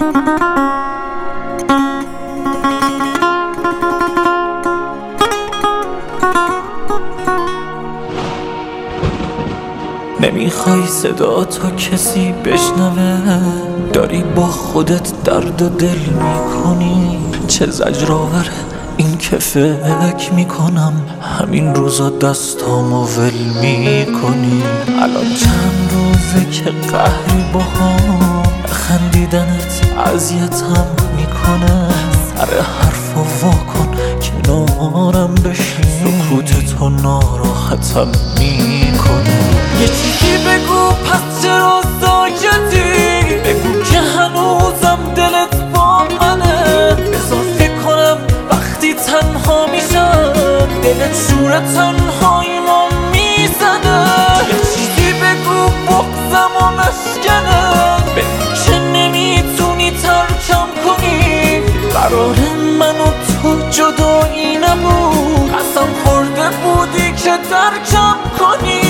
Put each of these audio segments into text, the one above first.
نمیخوای صدا تا کسی بشنوه، داری با خودت درد و دل میکنی. چه زجرآوره این که فکر میکنم همین روزا دستامو ول میکنی. الان چند روزه که قهری باهام، خندیدنت اذیتم میکنه. سر حرفا واکن کنارم بشین، سکوتتو ناراحتم میکنه. یه چیزی بگو پس چرا ساکتی، بگو که هنوزم دلت با منه. بذار فکر کنم وقتی تنها میشم، دلت شور تنهاییمو میزنه. یه چیزی بگو بغضم و مشکنه، بگو که نمیتونی ترکم کنی. قرار من و تو جدایی نبود، قسم خورده بودی که درکم کنی.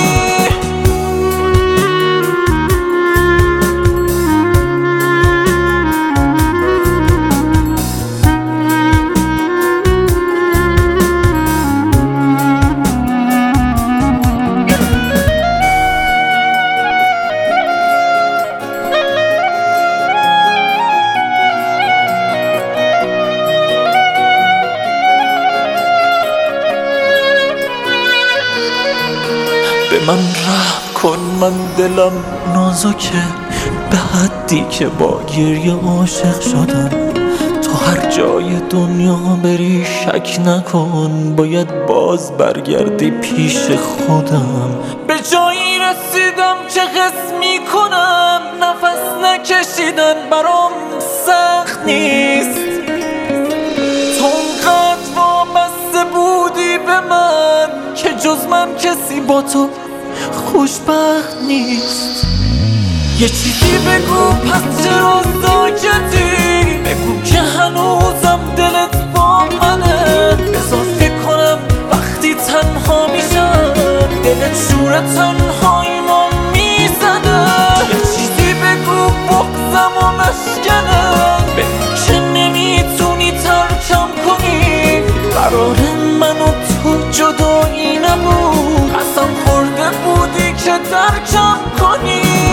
به من رحم کن، من دلم نازکه به حدی که با گریه عاشق شدم. تو هر جای دنیا بری شک نکن، باید باز برگردی پیش خودم. به جایی رسیدم که حس میکنم نفس نکشیدن برام سخت نیست. تو اونقدر وابسته بودی به من که جز من کسی با تو خوشبخت نیست. یه چیزی بگو پس چرا ساکتی، بگو که هنوزم دلت با منه. بذار فکر کنم وقتی تنها میشم، دلت شور تنهاییمو میزنه. یه چیزی بگو بغضم و مشکنه، بگو که نمیتونی ترکم کنی. قرار من و تو جدایی نبود، قسم خورده بودی که درکم کنی.